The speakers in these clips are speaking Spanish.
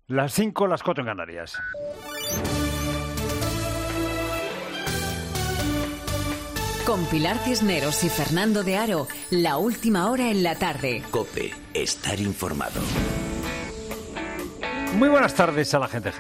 Las 5, las 4 en Canarias. Con Pilar Cisneros y Fernando de Aro, la última hora en la tarde. COPE, estar informado. Muy buenas tardes a la gente.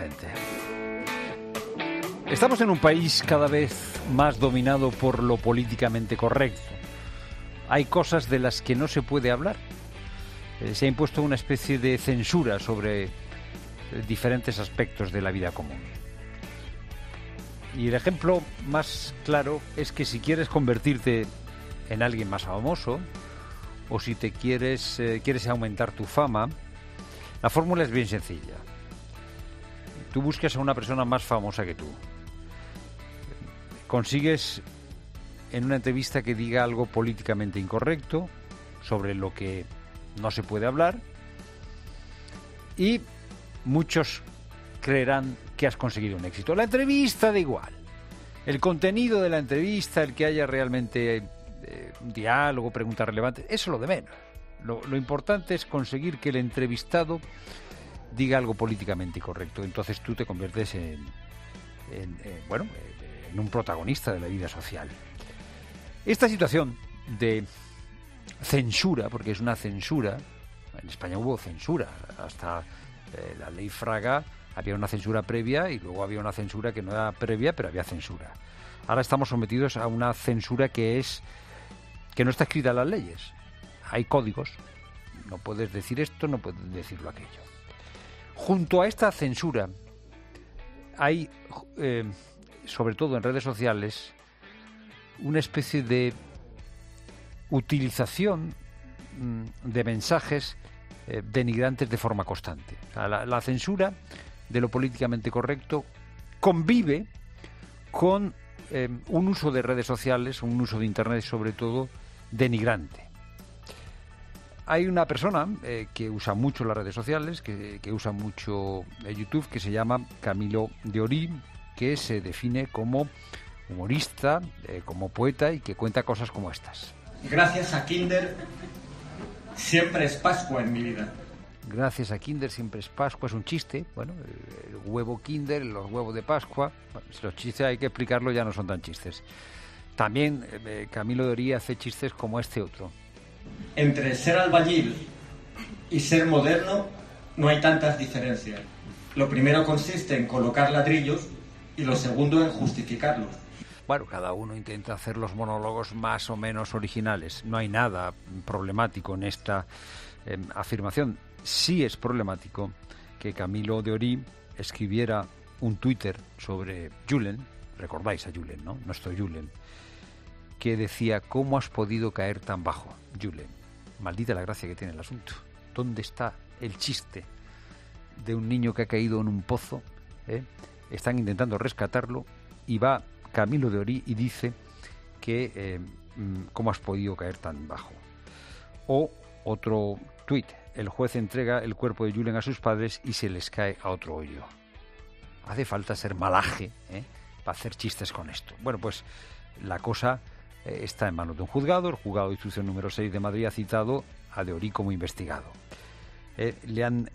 Estamos en un país cada vez más dominado por lo políticamente correcto. Hay cosas de las que no se puede hablar. Se ha impuesto una especie de censura sobre diferentes aspectos de la vida común. Y el ejemplo más claro es que si quieres convertirte en alguien más famoso o si te quieres aumentar tu fama, la fórmula es bien sencilla. Tú buscas a una persona más famosa que tú. Consigues en una entrevista que diga algo políticamente incorrecto sobre lo que no se puede hablar y muchos creerán que has conseguido un éxito. La entrevista da igual. El contenido de la entrevista, el que haya realmente un diálogo, preguntas relevantes, eso es lo de menos. Lo importante es conseguir que el entrevistado diga algo políticamente incorrecto. Entonces tú te conviertes en un protagonista de la vida social. Esta situación de censura, porque es una censura, en España hubo censura, hasta la ley Fraga había una censura previa y luego había una censura que no era previa, pero había censura. Ahora estamos sometidos a una censura que no está escrita en las leyes. Hay códigos, no puedes decir esto, no puedes decirlo aquello. Junto a esta censura hay, sobre todo en redes sociales, una especie de utilización de mensajes denigrantes de forma constante. O sea, la censura de lo políticamente correcto convive con un uso de redes sociales, un uso de Internet sobre todo, denigrante. Hay una persona que usa mucho las redes sociales, que usa mucho YouTube, que se llama Camilo de Orí, que se define como humorista, como poeta y que cuenta cosas como estas. Gracias a Kinder, siempre es Pascua en mi vida. Gracias a Kinder siempre es Pascua, es un chiste. Bueno, el huevo Kinder, los huevos de Pascua, bueno, si los chistes hay que explicarlo ya no son tan chistes. También Camilo de Orí hace chistes como este otro. Entre ser albañil y ser moderno no hay tantas diferencias. Lo primero consiste en colocar ladrillos y lo segundo en justificarlos. Bueno, cada uno intenta hacer los monólogos más o menos originales. No hay nada problemático en esta afirmación. Sí es problemático que Camilo de Orí escribiera un Twitter sobre Julen, recordáis a Julen, ¿no? Nuestro Julen, que decía: ¿cómo has podido caer tan bajo, Julen? Maldita la gracia que tiene el asunto. ¿Dónde está el chiste de un niño que ha caído en un pozo? Están intentando rescatarlo y va Camilo de Orí y dice que ¿cómo has podido caer tan bajo? O otro tuit: el juez entrega el cuerpo de Julen a sus padres y se les cae a otro hoyo. Hace falta ser malaje para hacer chistes con esto. Bueno, pues la cosa está en manos de un juzgado. El juzgado de instrucción número 6 de Madrid ha citado a de Orí como investigado. Le han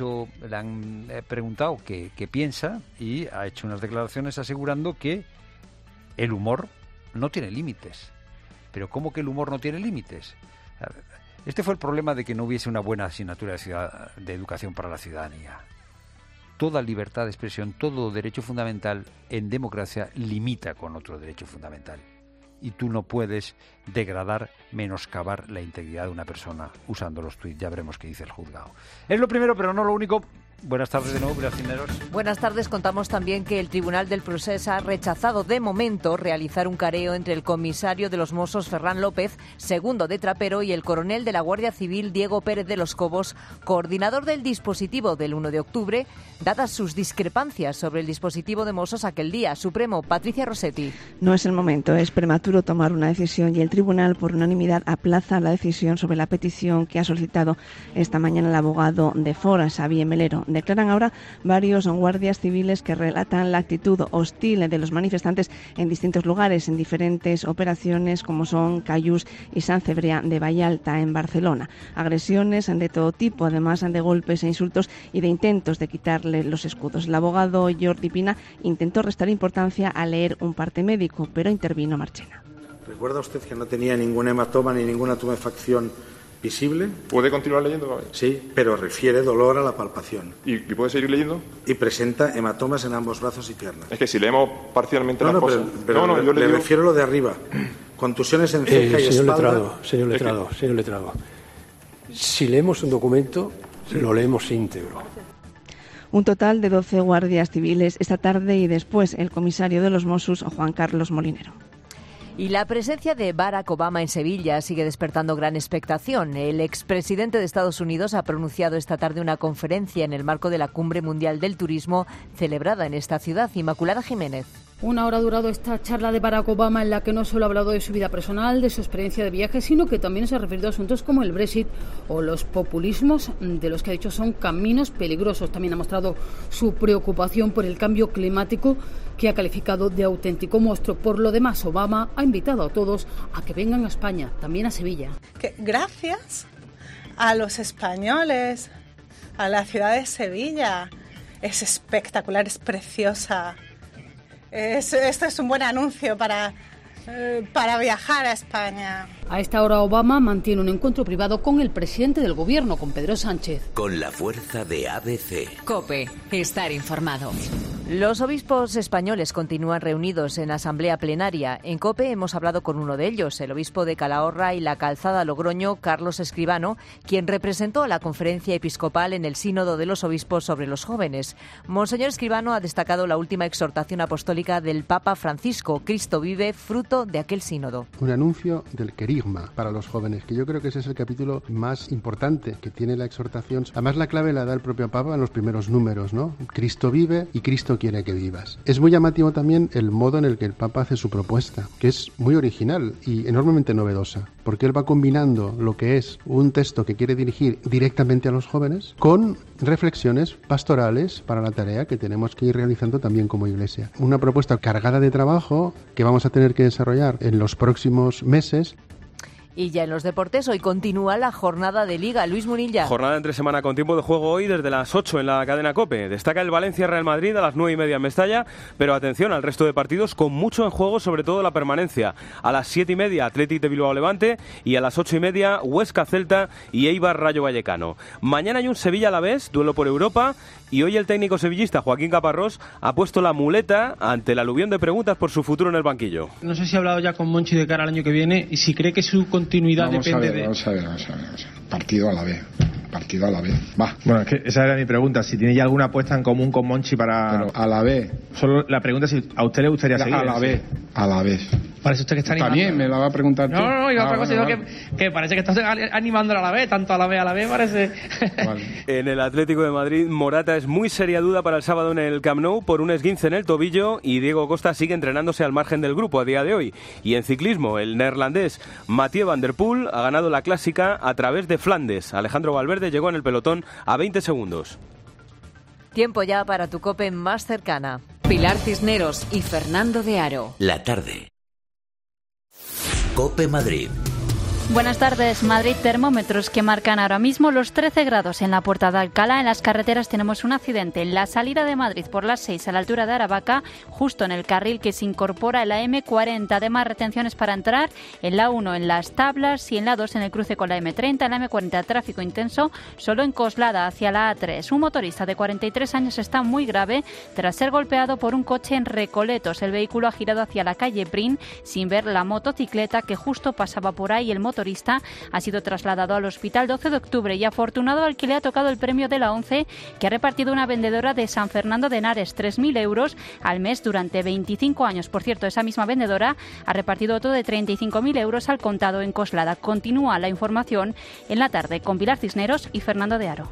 preguntado qué piensa y ha hecho unas declaraciones asegurando que el humor no tiene límites. ¿Pero cómo que el humor no tiene límites? Este fue el problema de que no hubiese una buena asignatura de educación para la ciudadanía. Toda libertad de expresión, todo derecho fundamental en democracia limita con otro derecho fundamental. Y tú no puedes degradar, menoscabar la integridad de una persona usando los tuits. Ya veremos qué dice el juzgado. Es lo primero, pero no lo único. Buenas tardes de nuevo, Pilar Cisneros. Buenas tardes. Contamos también que el Tribunal del Procés ha rechazado de momento realizar un careo entre el comisario de los Mossos, Ferran López, segundo de Trapero, y el coronel de la Guardia Civil, Diego Pérez de los Cobos, coordinador del dispositivo del 1 de octubre, dadas sus discrepancias sobre el dispositivo de Mossos aquel día. Supremo, Patricia Rossetti. No es el momento, es prematuro tomar una decisión y el tribunal, por unanimidad, aplaza la decisión sobre la petición que ha solicitado esta mañana el abogado de Fora, Xavier Melero. Declaran ahora varios guardias civiles que relatan la actitud hostil de los manifestantes en distintos lugares, en diferentes operaciones como son Callús y Sant Cebrián de Vallalta, en Barcelona. Agresiones de todo tipo, además de golpes e insultos y de intentos de quitarle los escudos. El abogado Jordi Pina intentó restar importancia al leer un parte médico, pero intervino Marchena. ¿Recuerda usted que no tenía ningún hematoma ni ninguna tumefacción visible? ¿Puede continuar leyendo? Sí, pero refiere dolor a la palpación. ¿Y puede seguir leyendo? Y presenta hematomas en ambos brazos y piernas. Es que si leemos parcialmente las cosas... Pero yo le refiero a lo de arriba. Contusiones en ceja y espalda... Señor letrado. Si leemos un documento, lo leemos íntegro. Un total de 12 guardias civiles esta tarde y después el comisario de los Mossos, Juan Carlos Molinero. Y la presencia de Barack Obama en Sevilla sigue despertando gran expectación. El expresidente de Estados Unidos ha pronunciado esta tarde una conferencia en el marco de la Cumbre Mundial del Turismo celebrada en esta ciudad. Inmaculada Jiménez. Una hora ha durado esta charla de Barack Obama en la que no solo ha hablado de su vida personal, de su experiencia de viaje, sino que también se ha referido a asuntos como el Brexit o los populismos, de los que ha dicho son caminos peligrosos. También ha mostrado su preocupación por el cambio climático, que ha calificado de auténtico monstruo. Por lo demás, Obama ha invitado a todos a que vengan a España, también a Sevilla. Que gracias a los españoles, a la ciudad de Sevilla, es espectacular, es preciosa. Esto es un buen anuncio para viajar a España. A esta hora Obama mantiene un encuentro privado con el presidente del gobierno, con Pedro Sánchez. Con la fuerza de ABC. COPE, estar informado. Los obispos españoles continúan reunidos en asamblea plenaria. En COPE hemos hablado con uno de ellos, el obispo de Calahorra y La Calzada Logroño, Carlos Escribano, quien representó a la conferencia episcopal en el Sínodo de los Obispos sobre los jóvenes. Monseñor Escribano ha destacado la última exhortación apostólica del Papa Francisco, Cristo vive, fruto de aquel sínodo. Un anuncio del querigma para los jóvenes, que yo creo que ese es el capítulo más importante que tiene la exhortación. Además, la clave la da el propio Papa en los primeros números, ¿no? Cristo vive y Cristo quiere que vivas. Es muy llamativo también el modo en el que el Papa hace su propuesta, que es muy original y enormemente novedosa, porque él va combinando lo que es un texto que quiere dirigir directamente a los jóvenes con reflexiones pastorales para la tarea que tenemos que ir realizando también como Iglesia. Una propuesta cargada de trabajo que vamos a tener que desarrollar en los próximos meses. Y ya en los deportes, hoy continúa la jornada de Liga. Luis Munilla. Jornada entre semana con tiempo de juego hoy desde las 8 en la cadena COPE. Destaca el Valencia-Real Madrid a las 9:30 en Mestalla, pero atención al resto de partidos con mucho en juego, sobre todo la permanencia. A las 7:30 Athletic de Bilbao-Levante y a las 8:30 Huesca-Celta y Eibar-Rayo Vallecano. Mañana hay un Sevilla-Alavés, duelo por Europa, y hoy el técnico sevillista Joaquín Caparrós ha puesto la muleta ante el aluvión de preguntas por su futuro en el banquillo. No sé si ha hablado ya con Monchi de cara al año que viene y si cree que su continuidad depende de... Vamos a ver. Partido a la vez. Va. Bueno, es que esa era mi pregunta. Si tiene ya alguna apuesta en común con Monchi para... Pero a la vez. Solo la pregunta es si a usted le gustaría seguir. A la vez. Parece usted que está animando. También me la va a preguntar tú. No, iba a otra cosa, que parece que está animándola a la vez, tanto a la vez parece. Vale. En el Atlético de Madrid, Morata es muy seria duda para el sábado en el Camp Nou por un esguince en el tobillo y Diego Costa sigue entrenándose al margen del grupo a día de hoy. Y en ciclismo, el neerlandés Mathieu van der Poel ha ganado la clásica a través de Flandes. Alejandro Valverde llegó en el pelotón a 20 segundos. Tiempo ya para tu COPE más cercana. Pilar Cisneros y Fernando de Aro. La tarde. COPE Madrid. Buenas tardes. Madrid, termómetros que marcan ahora mismo los 13 grados en la Puerta de Alcalá. En las carreteras tenemos un accidente. En la salida de Madrid por las 6 a la altura de Aravaca, justo en el carril que se incorpora en la M40. Además, retenciones para entrar en la 1 en Las Tablas y en la 2 en el cruce con la M30. En la M40 tráfico intenso solo en Coslada hacia la A3. Un motorista de 43 años está muy grave tras ser golpeado por un coche en Recoletos. El vehículo ha girado hacia la calle Brin sin ver la motocicleta que justo pasaba por ahí. El motorista ha sido trasladado al Hospital 12 de Octubre y afortunado al que le ha tocado el premio de la ONCE, que ha repartido una vendedora de San Fernando de Henares, 3.000 euros al mes durante 25 años. Por cierto, esa misma vendedora ha repartido otro de 35.000 euros al contado en Coslada. Continúa la información en la tarde con Pilar Cisneros y Fernando de Aro.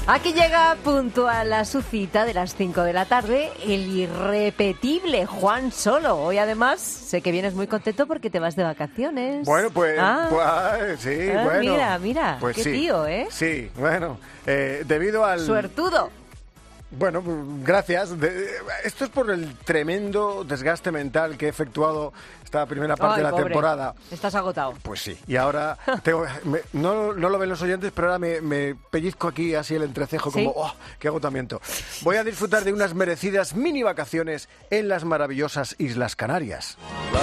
Aquí llega puntual a su cita de las 5 de la tarde el irrepetible Juan Solo. Hoy además sé que vienes muy contento porque te vas de vacaciones. Bueno, pues sí, bueno. Mira, pues qué sí, tío, ¿eh? Sí, bueno, debido al... Suertudo. Bueno, gracias. Esto es por el tremendo desgaste mental que he efectuado esta primera parte de la temporada. Estás agotado. Pues sí. Y ahora, no lo ven los oyentes, pero ahora me pellizco aquí así el entrecejo como, ¡oh, qué agotamiento! Voy a disfrutar de unas merecidas mini vacaciones en las maravillosas Islas Canarias.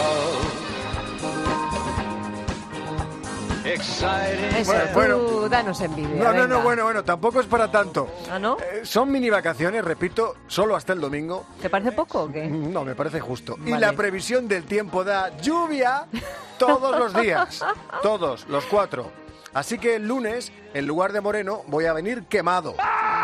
Eso, tú danos envidia. No, bueno, tampoco es para tanto. ¿Ah, no? Son mini vacaciones, repito, solo hasta el domingo. ¿Te parece poco o qué? No, me parece justo. Vale. Y la previsión del tiempo da lluvia todos los días, todos, los 4. Así que el lunes, en lugar de moreno, voy a venir quemado.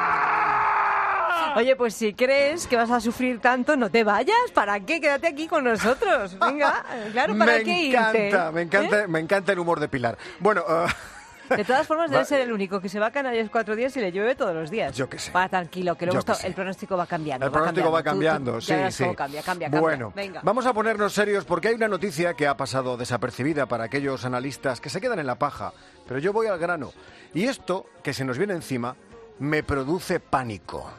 Oye, pues si crees que vas a sufrir tanto, no te vayas. ¿Para qué? Quédate aquí con nosotros. Venga, claro, ¿para qué irte? Me encanta el humor de Pilar. Bueno... De todas formas, debe ser el único que se va a Canarias 4 días y le llueve todos los días. Yo qué sé. Va tranquilo, que luego el pronóstico va cambiando. El pronóstico va cambiando, tú sí. Cambia. Bueno, venga. Vamos a ponernos serios porque hay una noticia que ha pasado desapercibida para aquellos analistas que se quedan en la paja. Pero yo voy al grano. Y esto, que se nos viene encima, me produce pánico.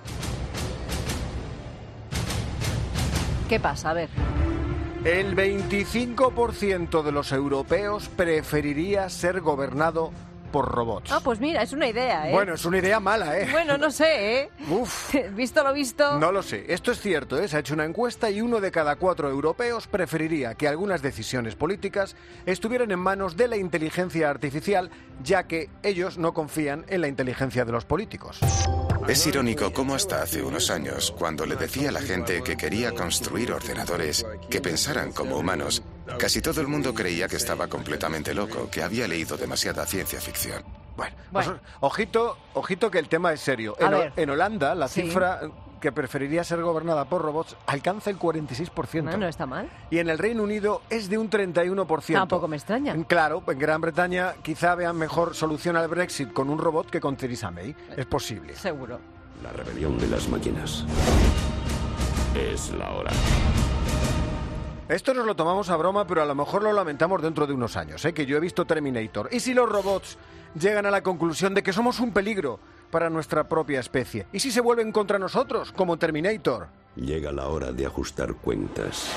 ¿Qué pasa? A ver. El 25% de los europeos preferiría ser gobernado por robots. Ah, pues mira, es una idea, ¿eh? Bueno, es una idea mala, ¿eh? Bueno, no sé, ¿eh? Uf. ¿Visto lo visto? No lo sé. Esto es cierto, ¿eh? Se ha hecho una encuesta y 1 de cada 4 europeos preferiría que algunas decisiones políticas estuvieran en manos de la inteligencia artificial, ya que ellos no confían en la inteligencia de los políticos. Es irónico cómo hasta hace unos años, cuando le decía a la gente que quería construir ordenadores que pensaran como humanos, casi todo el mundo creía que estaba completamente loco, que había leído demasiada ciencia ficción. Bueno. Pues, ojito que el tema es serio. En Holanda, la cifra que preferiría ser gobernada por robots alcanza el 46%. No está mal. Y en el Reino Unido es de un 31%. Tampoco me extraña. Claro, en Gran Bretaña quizá vean mejor solución al Brexit con un robot que con Theresa May. Es posible. Seguro. La rebelión de las máquinas. Es la hora. Esto nos lo tomamos a broma, pero a lo mejor lo lamentamos dentro de unos años, que yo he visto Terminator. ¿Y si los robots llegan a la conclusión de que somos un peligro para nuestra propia especie? ¿Y si se vuelven contra nosotros, como Terminator? Llega la hora de ajustar cuentas.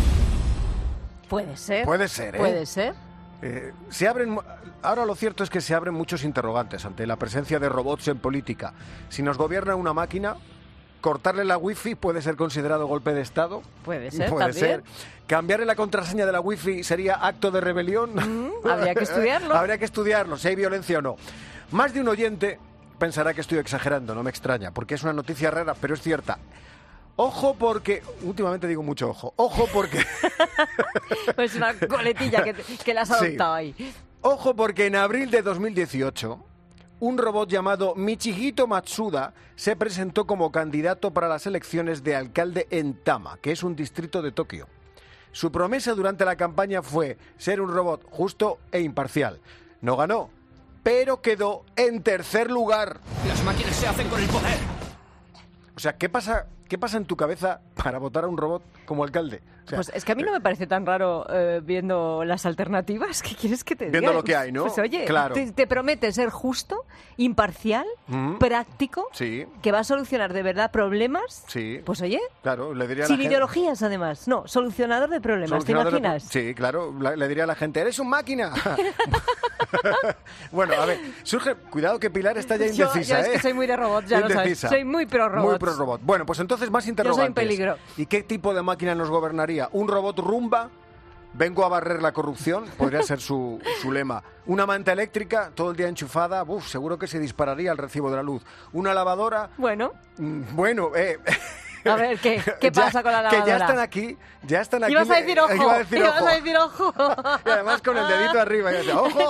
Puede ser. Puede ser, ¿eh? Puede ser. Ahora lo cierto es que se abren muchos interrogantes ante la presencia de robots en política. Si nos gobierna una máquina, cortarle la wifi puede ser considerado golpe de Estado. Puede ser, puede también. ser. Cambiarle la contraseña de la wifi sería acto de rebelión. Habría que estudiarlo. Habría que estudiarlo, si hay violencia o no. Más de un oyente pensará que estoy exagerando, no me extraña, porque es una noticia rara, pero es cierta. Ojo porque... Últimamente digo mucho ojo. Ojo porque... Pues una coletilla que la has adoptado ahí. Ojo porque en abril de 2018... un robot llamado Michihito Matsuda se presentó como candidato para las elecciones de alcalde en Tama, que es un distrito de Tokio. Su promesa durante la campaña fue ser un robot justo e imparcial. No ganó, pero quedó en tercer lugar. Las máquinas se hacen con el poder. O sea, ¿qué pasa en tu cabeza para votar a un robot como alcalde? O sea, pues es que a mí no me parece tan raro viendo las alternativas. ¿Qué quieres que te diga? Viendo lo que hay, ¿no? Pues oye, claro. te promete ser justo, imparcial, práctico, que va a solucionar de verdad problemas. Sí. Pues oye, claro, le diría a sin la ideologías además. No, solucionador de problemas, ¿te imaginas? Sí, claro, le diría a la gente, ¡eres un máquina! Bueno, a ver, cuidado que Pilar está ya indecisa, yo es que soy muy de robot, ya lo sabes. Soy muy pro robot. Muy pro robot. Bueno, pues entonces más interrogantes. Yo soy un peligro. ¿Y qué tipo de máquina nos gobernaría? ¿Un robot rumba? Vengo a barrer la corrupción, podría ser su lema. Una manta eléctrica, todo el día enchufada, seguro que se dispararía el recibo de la luz. Una lavadora... Bueno, A ver, ¿qué pasa con la lavadora? Que ya están aquí. Ibas a decir ojo. Iba a decir ojo. Y además con el dedito arriba. Y decía, ¡ojo!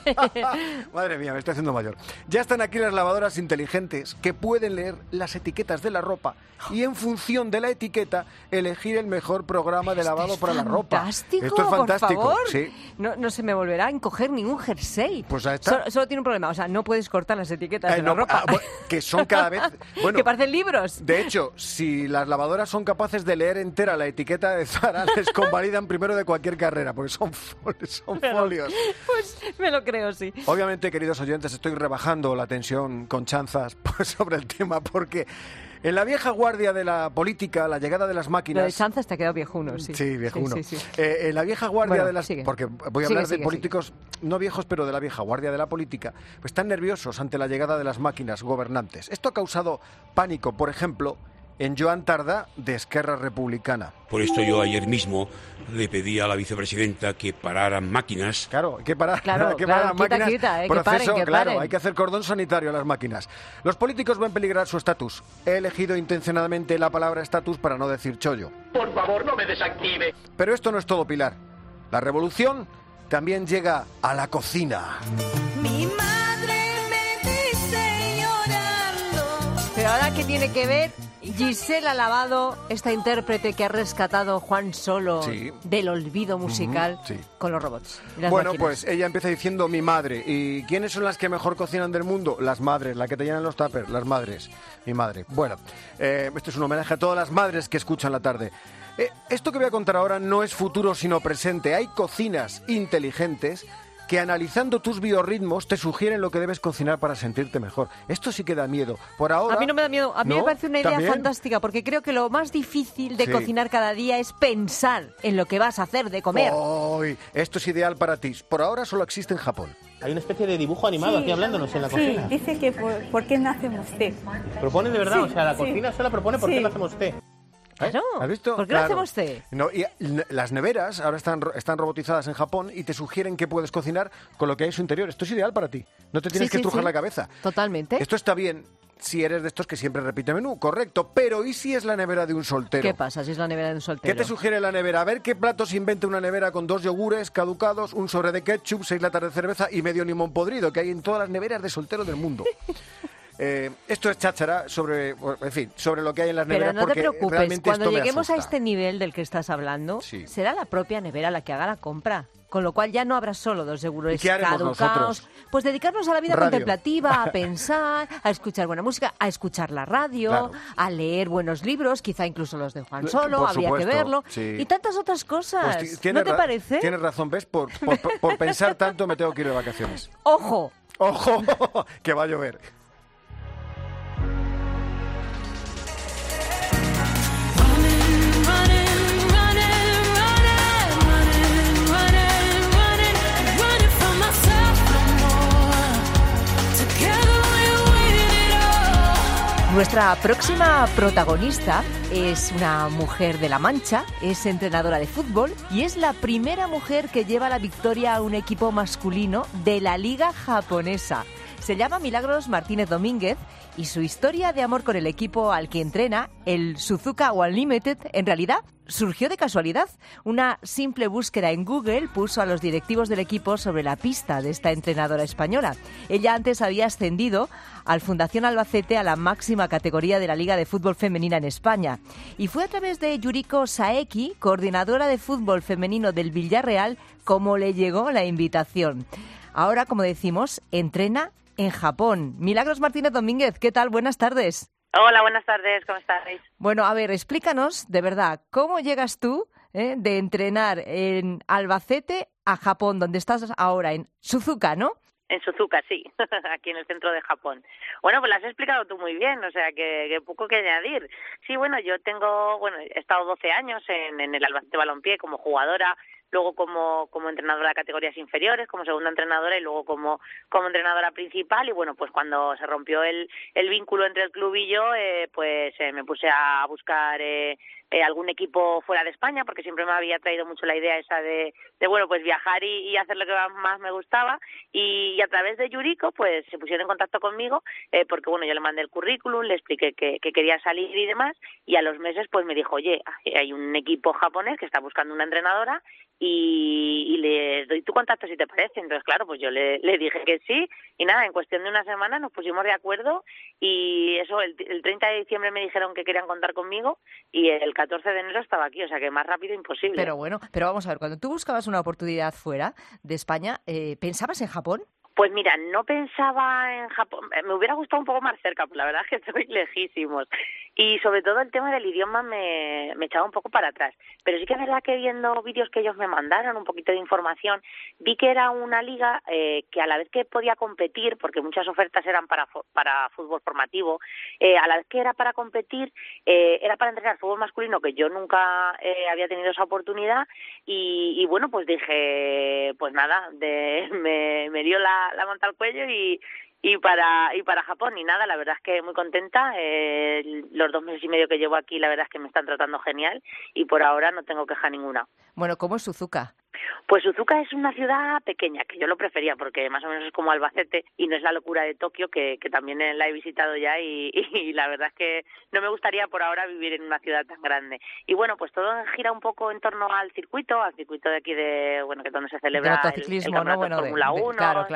Madre mía, me estoy haciendo mayor. Ya están aquí las lavadoras inteligentes que pueden leer las etiquetas de la ropa y en función de la etiqueta elegir el mejor programa de lavado para la ropa. Esto es fantástico. Por favor. Sí. No se me volverá a encoger ningún jersey. Pues ahí está. Solo tiene un problema, o sea, no puedes cortar las etiquetas de la ropa. Que son cada vez... Bueno, que parecen libros. De hecho, si las lavadoras son capaces de leer entera la etiqueta de Zara, les convalidan primero de cualquier carrera, porque son folios. Pues me lo creo, sí. Obviamente, queridos oyentes, estoy rebajando la tensión con chanzas sobre el tema, porque en la vieja guardia de la política, la llegada de las máquinas... Lo de chanzas te ha quedado viejuno, sí. Sí, viejuno. Sí. En la vieja guardia de las... Sigue. Porque voy a hablar de políticos, no viejos, pero de la vieja guardia de la política, pues están nerviosos ante la llegada de las máquinas gobernantes. Esto ha causado pánico, por ejemplo, en Joan Tardá, de Esquerra Republicana. Por esto yo ayer mismo le pedí a la vicepresidenta que pararan máquinas. Claro, hay que parar, máquinas. Que paren. Hay que hacer cordón sanitario a las máquinas. Los políticos ven peligrar su estatus. He elegido intencionadamente la palabra estatus para no decir chollo. Por favor, no me desactive. Pero esto no es todo, Pilar. La revolución también llega a la cocina. Mi madre me dice llorando. Pero ahora, ¿qué tiene que ver Gisela Lavado, esta intérprete que ha rescatado Juan Solo del olvido musical con los robots? Bueno, pues ella empieza diciendo mi madre. ¿Y quiénes son las que mejor cocinan del mundo? Las madres, la que te llenan los tuppers, las madres. Mi madre. Bueno, esto es un homenaje a todas las madres que escuchan la tarde. Esto que voy a contar ahora no es futuro sino presente. Hay cocinas inteligentes que analizando tus biorritmos te sugieren lo que debes cocinar para sentirte mejor. Esto sí que da miedo. Por ahora... A mí no me da miedo. A mí me parece una idea fantástica, porque creo que lo más difícil de cocinar cada día es pensar en lo que vas a hacer de comer. Esto es ideal para ti. Por ahora solo existe en Japón. Hay una especie de dibujo animado aquí hablándonos en la cocina. Sí, dice que por qué no hacemos té. Propone de verdad, o sea, la cocina sola propone por qué no hacemos té. Claro. ¿Has visto? ¿Por qué no hacemos té? No, y las neveras ahora están robotizadas en Japón y te sugieren que puedes cocinar con lo que hay en su interior. Esto es ideal para ti. No te tienes que estrujar la cabeza. Totalmente. Esto está bien si eres de estos que siempre repite menú, correcto. Pero ¿y si es la nevera de un soltero? ¿Qué pasa si es la nevera de un soltero? ¿Qué te sugiere la nevera? A ver qué platos inventa una nevera con 2 yogures caducados, un sobre de ketchup, 6 latas de cerveza y medio limón podrido que hay en todas las neveras de soltero del mundo. Esto es cháchara sobre lo que hay en las neveras. Pero no te preocupes, cuando lleguemos a este nivel del que estás hablando, será la propia nevera la que haga la compra. Con lo cual ya no habrá solo 2 yogures caducados. Pues dedicarnos a la vida contemplativa, a pensar, a escuchar buena música, a escuchar la radio, a leer buenos libros, quizá incluso los de Juan Solo, habría que verlo, y tantas otras cosas. Pues ¿no te parece? Tienes razón, ¿ves? Por pensar tanto me tengo que ir de vacaciones. ¡Ojo! ¡Ojo! Que va a llover. Nuestra próxima protagonista es una mujer de La Mancha, es entrenadora de fútbol y es la primera mujer que lleva la victoria a un equipo masculino de la liga japonesa. Se llama Milagros Martínez Domínguez y su historia de amor con el equipo al que entrena, el Suzuka Unlimited, en realidad surgió de casualidad. Una simple búsqueda en Google puso a los directivos del equipo sobre la pista de esta entrenadora española. Ella antes había ascendido al Fundación Albacete a la máxima categoría de la Liga de Fútbol Femenina en España. Y fue a través de Yuriko Saeki, coordinadora de fútbol femenino del Villarreal, como le llegó la invitación. Ahora, como decimos, entrena en Japón. Milagros Martínez Domínguez, ¿qué tal? Buenas tardes. Hola, buenas tardes, ¿cómo estáis? Bueno, a ver, explícanos, de verdad, ¿cómo llegas tú de entrenar en Albacete a Japón, donde estás ahora, en Suzuka, ¿no? En Suzuka, sí, aquí en el centro de Japón. Bueno, pues lo has explicado tú muy bien, o sea, que poco que añadir. Sí, bueno, he estado 12 años en el Albacete Balompié como jugadora. luego como entrenadora de categorías inferiores, como segunda entrenadora y luego como entrenadora principal. Y bueno, pues cuando se rompió el vínculo entre el club y yo, pues me puse a buscar algún equipo fuera de España, porque siempre me había traído mucho la idea esa de bueno, pues viajar y hacer lo que más me gustaba, y a través de Yuriko pues se pusieron en contacto conmigo, porque bueno, yo le mandé el currículum, le expliqué que quería salir y demás, y a los meses pues me dijo, oye, hay un equipo japonés que está buscando una entrenadora y le doy tu contacto si te parece. Entonces claro, pues yo le dije que sí, y nada, en cuestión de una semana nos pusimos de acuerdo, y eso, el 30 de diciembre me dijeron que querían contar conmigo, y el 14 de enero estaba aquí, o sea que más rápido imposible. Pero bueno, pero vamos a ver, cuando tú buscabas una oportunidad fuera de España, ¿pensabas en Japón? Pues mira, no pensaba en Japón, me hubiera gustado un poco más cerca, pues la verdad es que estoy lejísimos. Y sobre todo el tema del idioma me echaba un poco para atrás. Pero sí que es verdad que viendo vídeos que ellos me mandaron, un poquito de información, vi que era una liga que a la vez que podía competir, porque muchas ofertas eran para fútbol formativo, a la vez que era para competir, era para entrenar fútbol masculino, que yo nunca había tenido esa oportunidad, y bueno, pues dije, pues nada, me dio la manta al cuello y para Japón, y nada, la verdad es que muy contenta. Los 2 meses y medio que llevo aquí, la verdad es que me están tratando genial, y por ahora no tengo queja ninguna. Bueno, ¿cómo es Suzuka? Pues Suzuka es una ciudad pequeña, que yo lo prefería porque más o menos es como Albacete y no es la locura de Tokio, que también la he visitado ya, y la verdad es que no me gustaría por ahora vivir en una ciudad tan grande. Y bueno, pues todo gira un poco en torno al circuito de aquí de, bueno, que es donde se celebra el campeonato de Fórmula 1. Claro.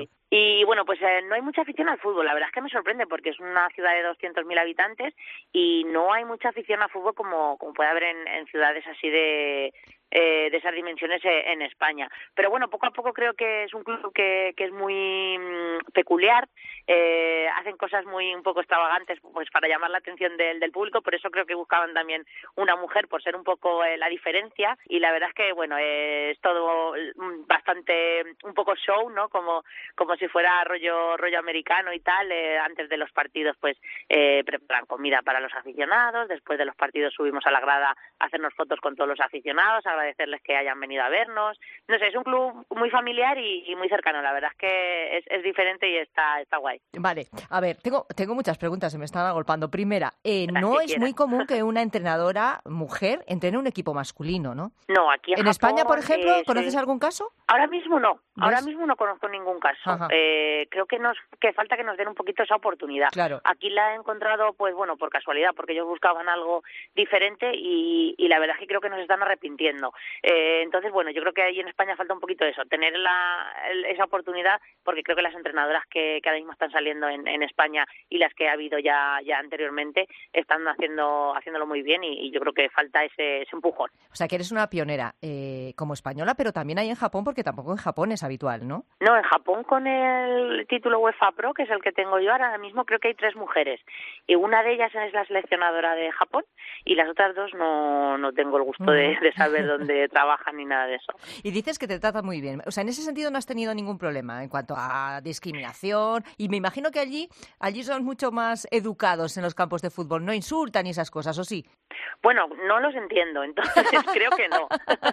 Y bueno, pues no hay mucha afición al fútbol. La verdad es que me sorprende porque es una ciudad de 200.000 habitantes y no hay mucha afición al fútbol como puede haber en ciudades así de esas dimensiones en España. Pero bueno, poco a poco creo que es un club que es muy peculiar, hacen cosas muy un poco extravagantes pues para llamar la atención del público, por eso creo que buscaban también una mujer por ser un poco la diferencia, y la verdad es que bueno, es todo bastante un poco show, ¿no? Como si fuera rollo americano y tal. Antes de los partidos pues preparan comida para los aficionados, después de los partidos subimos a la grada a hacernos fotos con todos los aficionados, agradecerles que hayan venido a vernos. No sé, es un club muy familiar y muy cercano. La verdad es que es diferente y está guay. Vale, a ver, tengo muchas preguntas, se me están agolpando. Primera, no es muy común que una entrenadora mujer entrene un equipo masculino, ¿no? No, aquí en Japón, España, por ejemplo, ¿conoces algún caso? Ahora mismo no. ¿Ves? Ahora mismo no conozco ningún caso. Creo que falta que nos den un poquito esa oportunidad. Claro. Aquí la he encontrado, pues bueno, por casualidad, porque ellos buscaban algo diferente y la verdad es que creo que nos están arrepintiendo. Entonces, bueno, yo creo que ahí en España falta un poquito eso, tener esa oportunidad, porque creo que las entrenadoras que ahora mismo están saliendo en España y las que ha habido ya anteriormente están haciéndolo muy bien, y yo creo que falta ese empujón. O sea, que eres una pionera como española, pero también hay en Japón, porque tampoco en Japón es habitual, ¿no? No, en Japón con el título UEFA Pro, que es el que tengo yo ahora mismo, creo que hay 3 mujeres, y una de ellas es la seleccionadora de Japón, y las otras 2 no tengo el gusto de saber dónde trabajan ni nada de eso. Y dices que te tratan muy bien. O sea, en ese sentido no has tenido ningún problema en cuanto a discriminación, y me imagino que allí son mucho más educados en los campos de fútbol, no insultan y esas cosas, ¿o sí? Bueno, no los entiendo, entonces creo que no.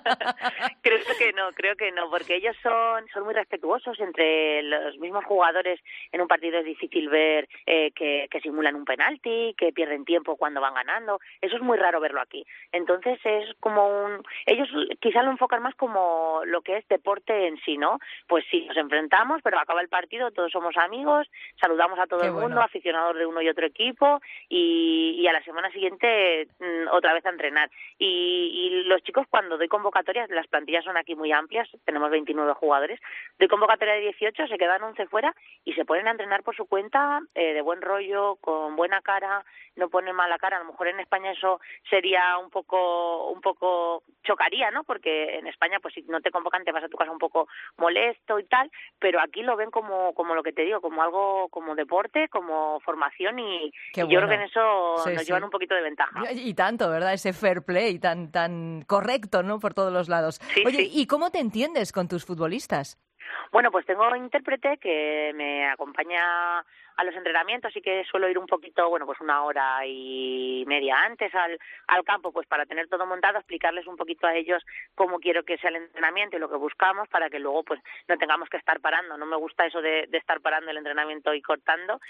creo que no, porque ellos son muy respetuosos entre los mismos jugadores. En un partido es difícil ver que simulan un penalti, que pierden tiempo cuando van ganando. Eso es muy raro verlo aquí. Entonces es como ellos quizá lo enfocan más como lo que es deporte en sí, ¿no? Pues sí, nos enfrentamos, pero acaba el partido, todos somos amigos, saludamos a todo el mundo, aficionados de uno y otro equipo, y a la semana siguiente otra vez a entrenar. Y los chicos, cuando doy convocatorias, las plantillas son aquí muy amplias, tenemos 29 jugadores, doy convocatoria de 18, se quedan 11 fuera y se ponen a entrenar por su cuenta, de buen rollo, con buena cara, no ponen mala cara. A lo mejor en España eso sería un poco chocaría, ¿no? Porque en España, pues si no te convocan te vas a tu casa un poco molesto y tal, pero aquí lo ven como lo que te digo, como algo, como deporte, como formación, y yo creo que en eso nos llevan un poquito de ventaja. Y tanto, ¿verdad? Ese fair play tan correcto, ¿no? Por todos los lados. Sí, Oye, sí. ¿y cómo te entiendes con tus futbolistas? Bueno, pues tengo un intérprete que me acompaña a los entrenamientos y que suelo ir un poquito, bueno, pues 1.5 horas antes al campo, pues para tener todo montado, explicarles un poquito a ellos cómo quiero que sea el entrenamiento y lo que buscamos para que luego pues no tengamos que estar parando. No me gusta eso de estar parando el entrenamiento y cortando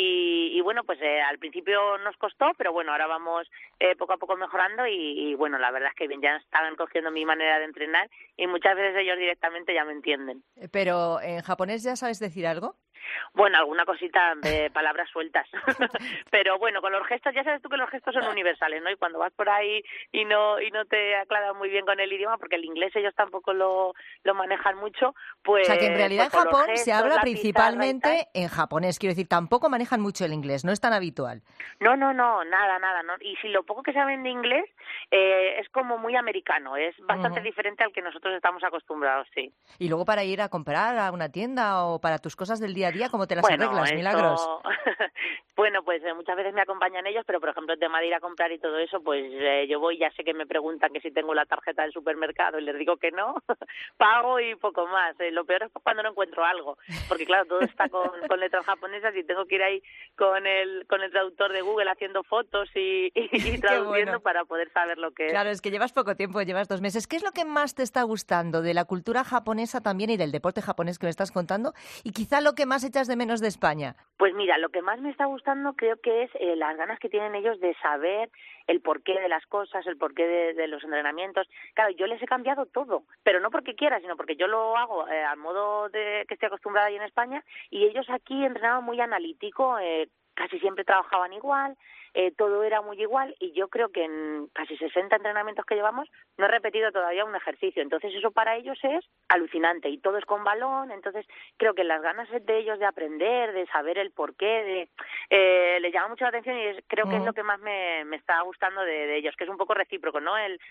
y bueno, pues al principio nos costó, pero bueno, ahora vamos poco a poco mejorando y bueno, la verdad es que bien, ya estaban cogiendo mi manera de entrenar y muchas veces ellos directamente ya me entienden. Pero ¿en japonés ya sabes decir algo? Bueno, alguna cosita de palabras sueltas, pero bueno, con los gestos, ya sabes tú que los gestos son universales, ¿no? Y cuando vas por ahí y no te aclaras muy bien con el idioma, porque el inglés ellos tampoco lo manejan mucho, pues... O sea, que en realidad pues en Japón gestos, se habla la principalmente en japonés, quiero decir, tampoco manejan mucho el inglés, no es tan habitual. No, nada, ¿no? Y si lo poco que saben de inglés es como muy americano, es bastante diferente al que nosotros estamos acostumbrados, sí. Y luego para ir a comprar a una tienda o para tus cosas del día a día, ¿cómo te las arreglas, Milagros? Bueno, pues muchas veces me acompañan ellos, pero por ejemplo el tema de ir a comprar y todo eso, pues yo voy, ya sé que me preguntan que si tengo la tarjeta del supermercado y les digo que no, pago y poco más. Lo peor es cuando no encuentro algo, porque claro, todo está con letras japonesas y tengo que ir ahí con el traductor de Google haciendo fotos y traduciendo para poder saber lo que es. Claro, es que llevas poco tiempo, llevas 2 meses. ¿Qué es lo que más te está gustando de la cultura japonesa también y del deporte japonés que me estás contando? Y quizá lo que más echas de menos de España. Pues mira, lo que más me está gustando creo que es las ganas que tienen ellos de saber el porqué de las cosas, el porqué de los entrenamientos. Claro, yo les he cambiado todo, pero no porque quiera, sino porque yo lo hago al modo de que estoy acostumbrada ahí en España y ellos aquí entrenaban muy analítico, casi siempre trabajaban igual, todo era muy igual y yo creo que en casi 60 entrenamientos que llevamos no he repetido todavía un ejercicio. Entonces eso para ellos es alucinante y todo es con balón. Entonces creo que las ganas de ellos de aprender, de saber el porqué, les llama mucho la atención y creo que es lo que más me está gustando de ellos, que es un poco recíproco, ¿no? El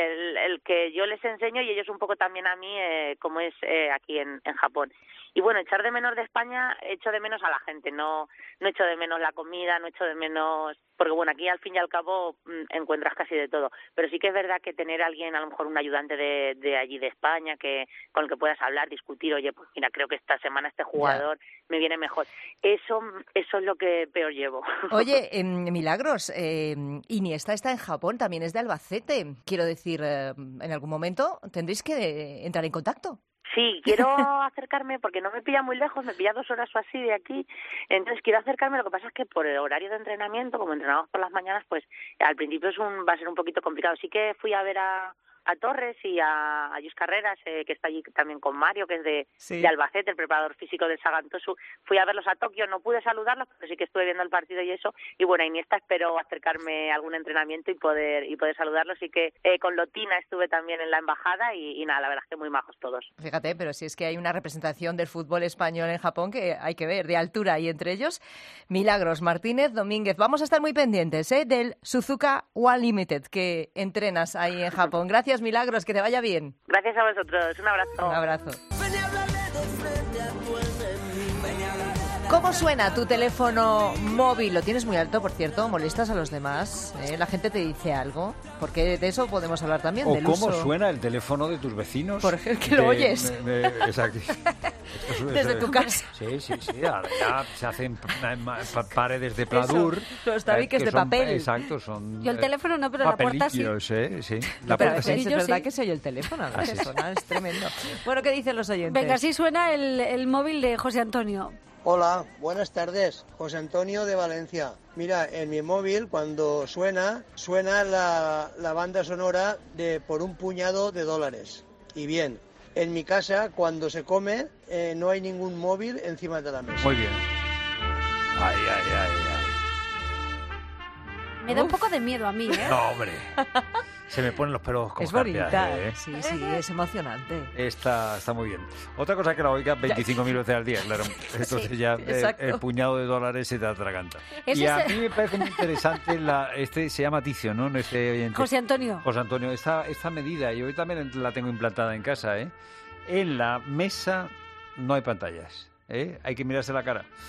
que yo les enseño y ellos un poco también a mí, como es aquí en Japón. Y bueno, echar de menos de España, echo de menos a la gente, no echo de menos la comida, no echo de menos... Porque bueno, aquí al fin y al cabo encuentras casi de todo. Pero sí que es verdad que tener a alguien, a lo mejor un ayudante de allí de España, con el que puedas hablar, discutir, oye, pues mira, creo que esta semana este jugador me viene mejor. Eso es lo que peor llevo. Oye, Milagros, Iniesta está en Japón, también es de Albacete. Quiero decir, en algún momento tendréis que entrar en contacto. Sí, quiero acercarme porque no me pilla muy lejos, me pilla 2 horas o así de aquí, entonces quiero acercarme. Lo que pasa es que por el horario de entrenamiento, como entrenamos por las mañanas, pues al principio va a ser un poquito complicado. Sí que fui a ver a Torres y a Lluís Carreras, que está allí también con Mario, que es de Albacete, el preparador físico del Sagan Tosu. Fui a verlos a Tokio, no pude saludarlos, pero sí que estuve viendo el partido y eso. Y bueno, a Iniesta espero acercarme a algún entrenamiento y poder saludarlos. Y que con Lotina estuve también en la embajada y nada, la verdad es que muy majos todos. Fíjate, pero si es que hay una representación del fútbol español en Japón que hay que ver, de altura, y entre ellos Milagros Martínez Domínguez. Vamos a estar muy pendientes del Suzuka One Limited que entrenas ahí en Japón. Gracias, Milagros, que te vaya bien. Gracias a vosotros, un abrazo. Un abrazo. ¿Cómo suena tu teléfono móvil? ¿Lo tienes muy alto, por cierto? ¿Molestas a los demás? ¿La gente te dice algo? Porque de eso podemos hablar también, del uso. ¿O cómo suena el teléfono de tus vecinos? Por ejemplo, que lo oyes. Exacto. Desde tu casa. Sí. Ahora ya se hacen paredes de pladur. Los tabiques de papel. Exacto, son... Yo el teléfono no, pero la puerta sí. Sí. La puerta sí. Es verdad que se oye el teléfono. Es tremendo. Bueno, ¿qué dicen los oyentes? Venga, así suena el móvil de José Antonio. Hola, buenas tardes. José Antonio de Valencia. Mira, en mi móvil cuando suena la banda sonora de Por un puñado de dólares. Y bien, en mi casa cuando se come no hay ningún móvil encima de la mesa. Muy bien. Ay. Me da un poco de miedo a mí, ¿eh? No, hombre. Se me ponen los pelos como es bonita, sí, es emocionante. Está muy bien. Otra cosa que la oiga 25.000 veces al día, claro. Entonces sí, ya el puñado de dólares se te atraganta. Y a mí me parece muy interesante, se llama Ticio, ¿no? José Antonio. José Antonio, esta medida, yo también la tengo implantada en casa, ¿eh? En la mesa no hay pantallas, ¿eh? Hay que mirarse la cara.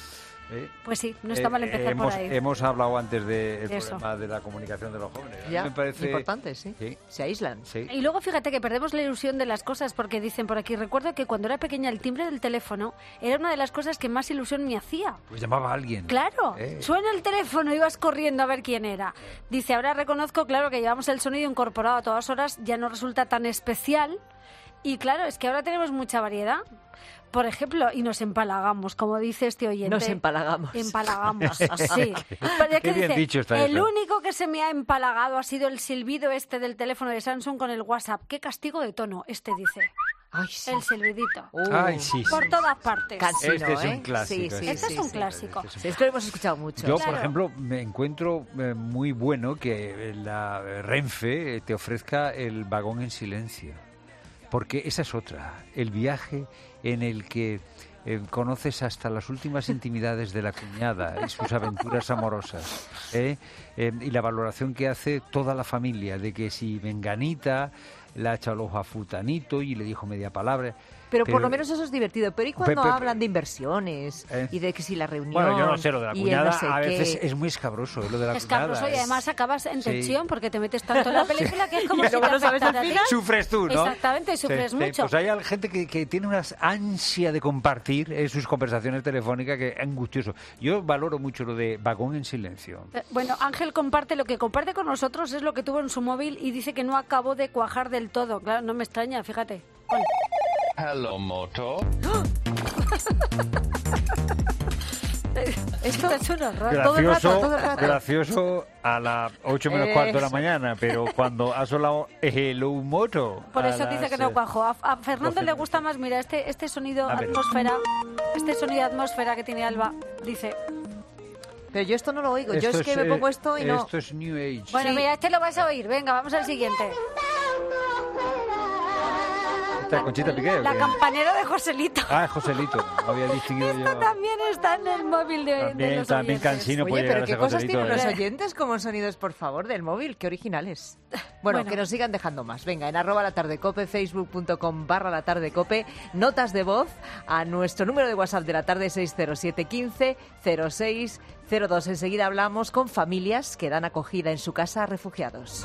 Pues sí, no está mal empezar por ahí. Hemos hablado antes del problema de la comunicación de los jóvenes. Ya, me parece importante, sí. Se aíslan. Sí. Y luego fíjate que perdemos la ilusión de las cosas porque dicen por aquí, recuerdo que cuando era pequeña el timbre del teléfono era una de las cosas que más ilusión me hacía. Pues llamaba a alguien. Claro, suena el teléfono, ibas corriendo a ver quién era. Dice, ahora reconozco, claro, que llevamos el sonido incorporado a todas horas, ya no resulta tan especial. Y claro, es que ahora tenemos mucha variedad. Por ejemplo, y nos empalagamos, como dice este oyente. Nos empalagamos. Empalagamos, sí. Qué bien dicho está el eso. único que se me ha empalagado ha sido el silbido este del teléfono de Samsung con el WhatsApp. Qué castigo de tono, este dice. Ay, sí. El silbidito. Ay, sí. Por todas partes. Cansino, este es un clásico. Este es un clásico. Sí, es que lo hemos escuchado mucho. Yo, por ejemplo, me encuentro muy bueno que la Renfe te ofrezca el vagón en silencio. Porque esa es otra, el viaje en el que conoces hasta las últimas intimidades de la cuñada y sus aventuras amorosas. Y la valoración que hace toda la familia de que si Menganita le ha echado el ojo a Futanito y le dijo media palabra. Pero por lo menos eso es divertido. Pero ¿y cuando hablan de inversiones y de que si la reunión? Bueno, yo no sé, lo de la cuñada no sé a veces qué. es muy escabroso, lo de la escabroso cuñada. Y además acabas en tensión porque te metes tanto en la película que es como si te afectara a ti. Sufres tú, ¿no? Exactamente, sufres mucho. Pues hay gente que tiene una ansia de compartir sus conversaciones telefónicas que es angustioso. Yo valoro mucho lo de vagón en silencio. Bueno, Ángel comparte, lo que comparte con nosotros es lo que tuvo en su móvil y dice que no acabó de cuajar del todo. Claro, no me extraña, fíjate. Bueno. Hello, Moto. Esto es un horror. Gracioso, gracioso a las 8 menos cuarto de la mañana, pero cuando ha sonado Hello, Moto. Por eso dice que no cuajo. A Fernando le gusta más, mira, este sonido atmósfera que tiene Alba, dice. Pero yo esto no lo oigo, yo es que me pongo esto y no. Esto es New Age. Bueno, mira, este lo vas a oír, venga, vamos al siguiente. Conchita Piqué. La campanera de Joselito. Joselito, lo había distinguido yo. Esto también está en el móvil de los también oyentes. cansino. Oye, pero qué cosas tienen los oyentes como sonidos, por favor, del móvil, qué originales. Bueno, que nos sigan dejando más. Venga, en @latardecope, facebook.com/latardecope, notas de voz a nuestro número de WhatsApp de la tarde 607 15 06 02. Enseguida hablamos con familias que dan acogida en su casa a refugiados.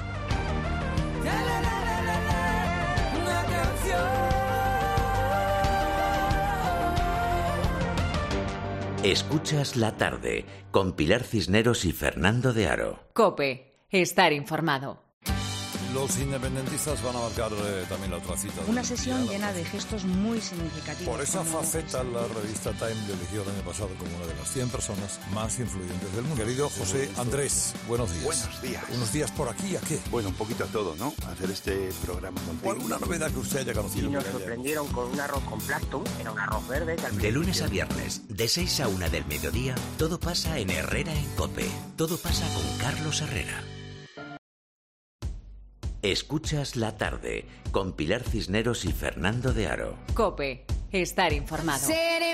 Escuchas La Tarde con Pilar Cisneros y Fernando de Aro. COPE, estar informado. Los independentistas van a marcar también la otra cita. Una sesión llena de gestos muy significativos. Por esa faceta, la revista Time le eligió el año pasado como una de las 100 personas más influyentes del mundo. Querido José Andrés, buenos días. Buenos días. ¿Unos días por aquí a qué? Bueno, un poquito a todo, ¿no? Hacer este programa contigo. ¿Alguna novedad que usted haya conocido? Y nos sorprendieron con un arroz con Plankton, era un arroz verde. De lunes a viernes, de 6 a 1 del mediodía, todo pasa en Herrera en COPE. Todo pasa con Carlos Herrera. Escuchas La Tarde con Pilar Cisneros y Fernando de Aro. COPE, estar informado.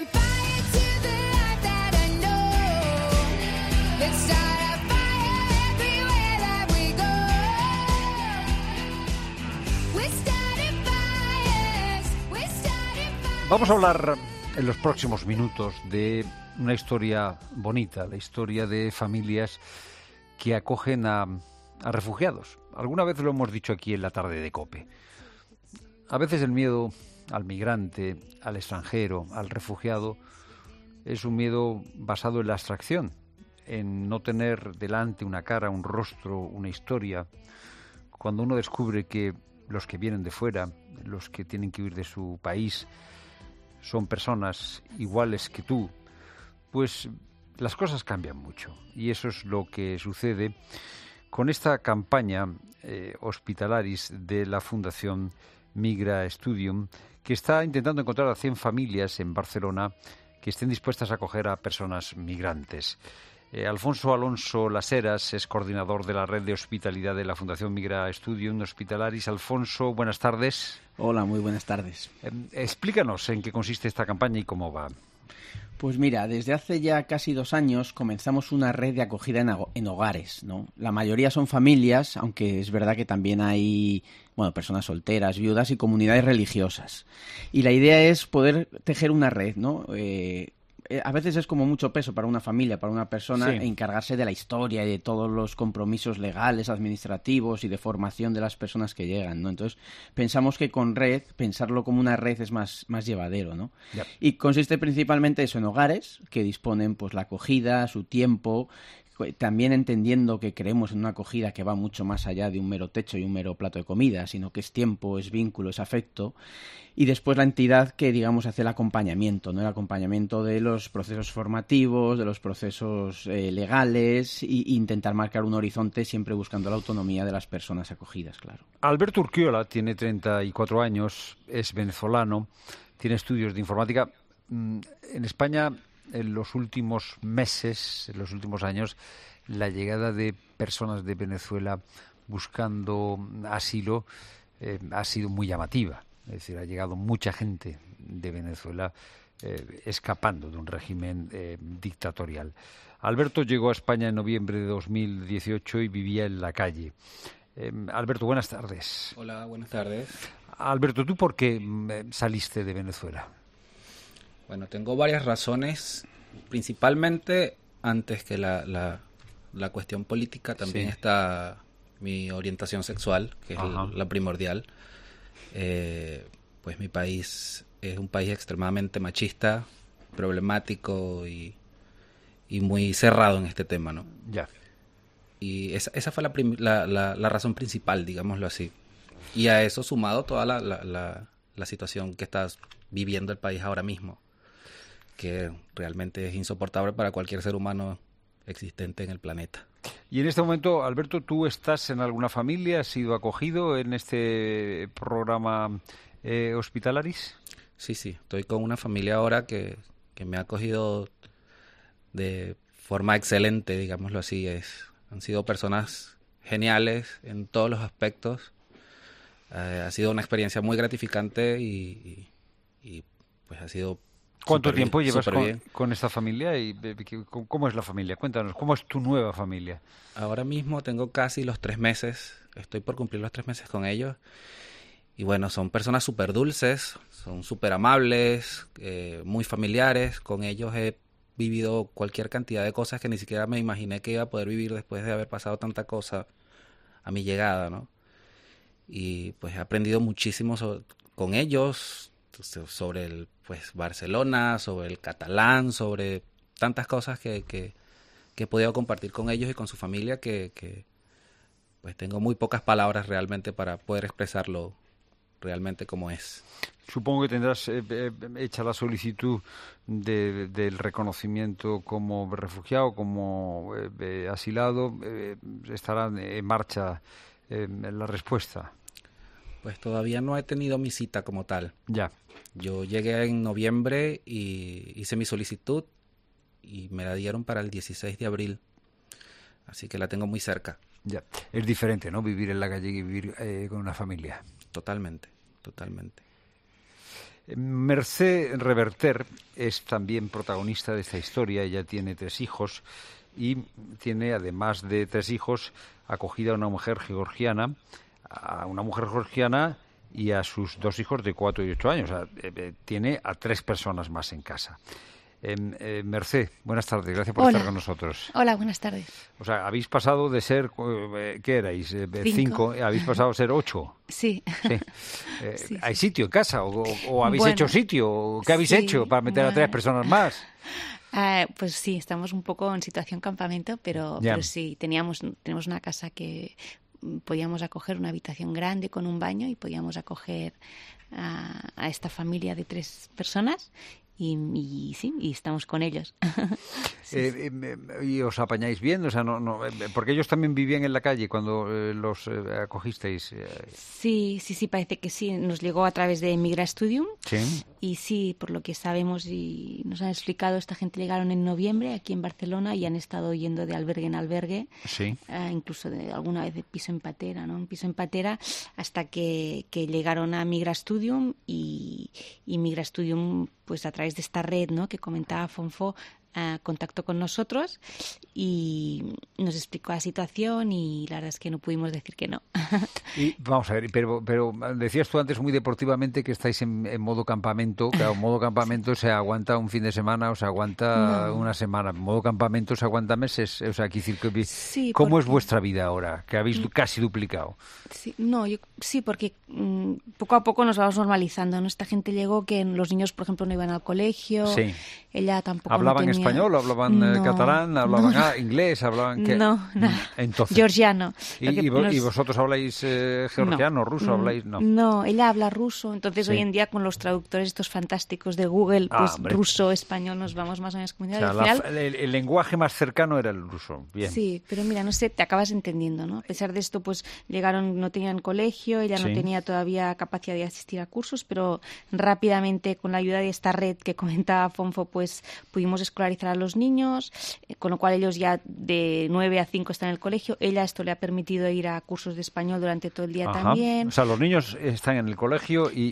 Vamos a hablar en los próximos minutos de una historia bonita, la historia de familias que acogen a refugiados. Alguna vez lo hemos dicho aquí en La Tarde de COPE. A veces el miedo al migrante, al extranjero, al refugiado, es un miedo basado en la abstracción, en no tener delante una cara, un rostro, una historia. Cuando uno descubre que los que vienen de fuera, los que tienen que huir de su país, son personas iguales que tú, pues las cosas cambian mucho. Y eso es lo que sucede con esta campaña Hospitalaris de la Fundación Migra Studium, que está intentando encontrar a 100 familias en Barcelona que estén dispuestas a acoger a personas migrantes. Alfonso Alonso Laseras es coordinador de la red de hospitalidad de la Fundación Migra Studium Hospitalaris. Alfonso, buenas tardes. Hola, muy buenas tardes. Explícanos en qué consiste esta campaña y cómo va. Pues mira, desde hace ya casi 2 años comenzamos una red de acogida en hogares, ¿no? La mayoría son familias, aunque es verdad que también hay personas solteras, viudas y comunidades religiosas. Y la idea es poder tejer una red, ¿no? a veces es como mucho peso para una familia, para una persona, encargarse de la historia y de todos los compromisos legales, administrativos y de formación de las personas que llegan, ¿no? Entonces, pensamos que con red, pensarlo como una red es más llevadero, ¿no? Yep. Y consiste principalmente eso en hogares que disponen pues la acogida, su tiempo, también entendiendo que creemos en una acogida que va mucho más allá de un mero techo y un mero plato de comida, sino que es tiempo, es vínculo, es afecto. Y después la entidad que, digamos, hace el acompañamiento, ¿no? El acompañamiento de los procesos formativos, de los procesos legales e intentar marcar un horizonte siempre buscando la autonomía de las personas acogidas, claro. Alberto Urquiola tiene 34 años, es venezolano, tiene estudios de informática. En España, en los últimos meses, en los últimos años, la llegada de personas de Venezuela buscando asilo ha sido muy llamativa. Es decir, ha llegado mucha gente de Venezuela escapando de un régimen dictatorial. Alberto llegó a España en noviembre de 2018 y vivía en la calle. Alberto, buenas tardes. Hola, buenas tardes. Alberto, ¿tú por qué saliste de Venezuela? Bueno, tengo varias razones, principalmente antes que la cuestión política, también está mi orientación sexual, que es la primordial. Pues mi país es un país extremadamente machista, problemático y muy cerrado en este tema, ¿no? Ya. Y esa fue la razón principal, digámoslo así. Y a eso sumado toda la situación que está viviendo el país ahora mismo, que realmente es insoportable para cualquier ser humano existente en el planeta. Y en este momento, Alberto, ¿tú estás en alguna familia? ¿Has sido acogido en este programa Hospitalaris? Sí, estoy con una familia ahora que me ha acogido de forma excelente, digámoslo así. Han sido personas geniales en todos los aspectos. Ha sido una experiencia muy gratificante y pues ha sido... ¿Cuánto tiempo llevas con esta familia y cómo es la familia? Cuéntanos, ¿cómo es tu nueva familia? Ahora mismo tengo casi los 3 meses, estoy por cumplir los 3 meses con ellos. Y bueno, son personas súper dulces, son súper amables, muy familiares. Con ellos he vivido cualquier cantidad de cosas que ni siquiera me imaginé que iba a poder vivir después de haber pasado tanta cosa a mi llegada, ¿no? Y pues he aprendido muchísimo con ellos, sobre Barcelona, sobre el catalán, sobre tantas cosas que he podido compartir con ellos y con su familia que pues tengo muy pocas palabras realmente para poder expresarlo realmente como es. Supongo que tendrás hecha la solicitud del reconocimiento como refugiado, como asilado. ¿Estará en marcha la respuesta? Pues todavía no he tenido mi cita como tal. Ya. Yo llegué en noviembre y hice mi solicitud y me la dieron para el 16 de abril. Así que la tengo muy cerca. Ya. Es diferente, ¿no? Vivir en la calle y vivir con una familia. Totalmente. Mercé Reverter es también protagonista de esta historia. Ella tiene 3 hijos y tiene, además de 3 hijos, acogida a una mujer georgiana y a sus 2 hijos de 4 y 8 años. O sea, tiene a 3 personas más en casa. Mercé, buenas tardes, gracias por estar con nosotros. Hola, buenas tardes. O sea, habéis pasado de ser, ¿qué erais? 5, habéis pasado a ser 8. Sí. Sí. ¿Hay sitio en casa o habéis hecho sitio? ¿Qué habéis hecho para meter a 3 personas más? Pues sí, estamos un poco en situación campamento, pero sí, tenemos una casa que podíamos acoger, una habitación grande con un baño, y podíamos acoger a esta familia de 3 personas. Y estamos con ellos. ¿Y os apañáis bien? O sea, no, porque ellos también vivían en la calle cuando los acogisteis. Sí, parece que sí. Nos llegó a través de Migra Studium. Sí. Y sí, por lo que sabemos y nos han explicado, esta gente llegaron en noviembre aquí en Barcelona y han estado yendo de albergue en albergue. Sí. Incluso alguna vez de piso en patera, ¿no? En piso en patera, hasta que llegaron a Migra Studium y Migra Studium, pues a través de esta red, ¿no?, que comentaba Fonfo, contactó con nosotros y nos explicó la situación y la verdad es que no pudimos decir que no. Y vamos a ver, pero decías tú antes muy deportivamente que estáis en modo campamento. Claro, modo campamento se aguanta un fin de semana o se aguanta una semana. Modo campamento se aguanta meses. O sea, decir que ¿cómo es vuestra vida ahora? Que habéis casi duplicado. Sí, porque poco a poco nos vamos normalizando, ¿no? Esta gente llegó que los niños, por ejemplo, no iban al colegio. Sí. Ella tampoco ¿Hablaban español? ¿Hablaban catalán? ¿Hablaban inglés? ¿Hablaban qué? No, nada. Entonces, georgiano. ¿Y vosotros habláis georgiano, ruso? ¿Habláis? No, ella habla ruso. Entonces, hoy en día, con los traductores estos fantásticos de Google, pues ruso, español, nos vamos más o menos comunicando. O sea, el lenguaje más cercano era el ruso. Bien. Sí, pero mira, no sé, te acabas entendiendo, ¿no? A pesar de esto, pues llegaron, no tenían colegio, ella no tenía todavía capacidad de asistir a cursos, pero rápidamente, con la ayuda de esta red que comentaba Fonfo, pues pudimos escolarizar a los niños, con lo cual ellos ya de 9 a 5 están en el colegio. Ella esto le ha permitido ir a cursos de español durante todo el día también. O sea, los niños están en el colegio y